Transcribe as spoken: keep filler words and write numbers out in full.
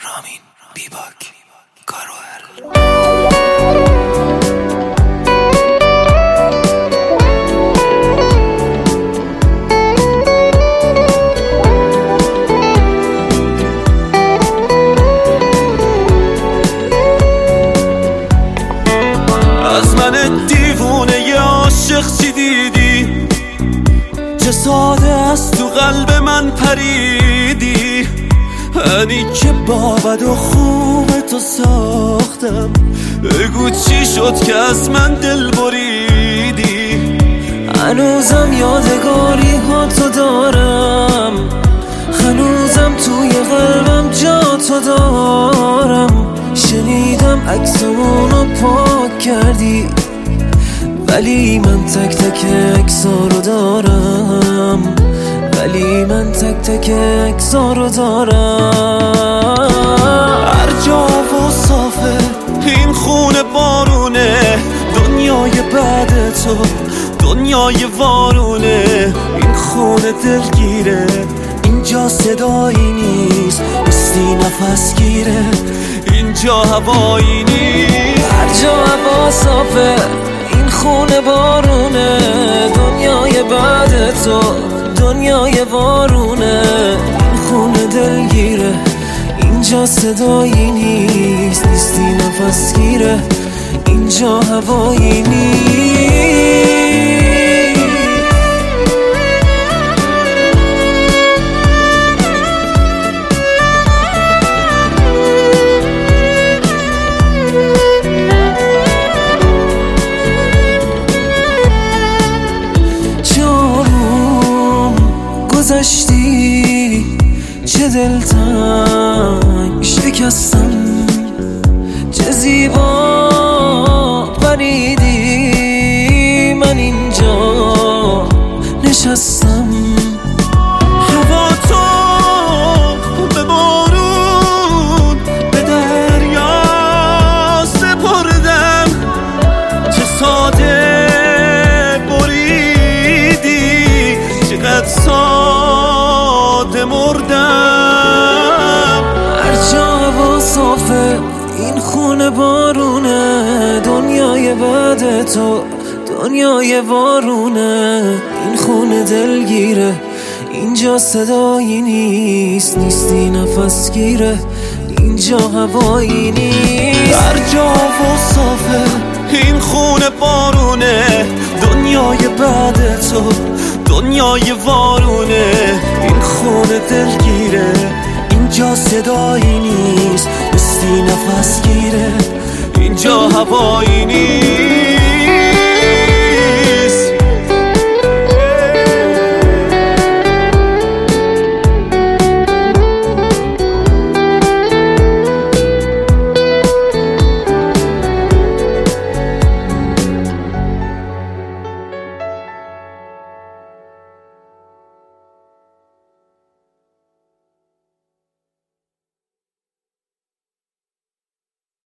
رامین بیباک کاروهل. از من دیوونه ی عاشق چی دیدی؟ چه ساده است تو قلب من پریدی. انی که با بد و خوب تو ساختم، بگو چی شد که از من دل بریدی. هنوزم یادگاری ها تو دارم، هنوزم توی قلبم جا تو دارم. شنیدم عکسمونو پاک کردی، ولی من تک تک عکسا رو دارم، ولی من تک تک عکسا رو دارم. هر جا و صافه این خونه بارونه، دنیای بعد تو دنیای وارونه. این خونه دلگیره، اینجا صدایی نیست، نیستی نفس گیره، اینجا هوایی نیست. هر جا هوا صافه این خونه بارونه، دنیای بعد تو دنیای وارونه. این خونه دلگیره، اینجا صدایی نیست، نیستی نفس گیره، اینجا هوایی نیست. گذشتی چه دلتنگ شکستم، چه زیبا پریدی. من اینجا نشستم، هوا تو به بارون به دریا سپردم. چه ساده بریدی، چقدر ساده مردم. هر جا هوا صافه این خونه بارونه، دنیای بعد تو دنیای وارونه. این خونه دلگیره، اینجا صدایی نیست، نیستی نفس گیره، اینجا هوایی نیست. هر جا و صافه این خونه بارونه، دنیای بعد تو دنیای وارونه. این خونه دلگیره، اینجا صدایی نیست، نیستی نفس گیره، اینجا هوایی نیست.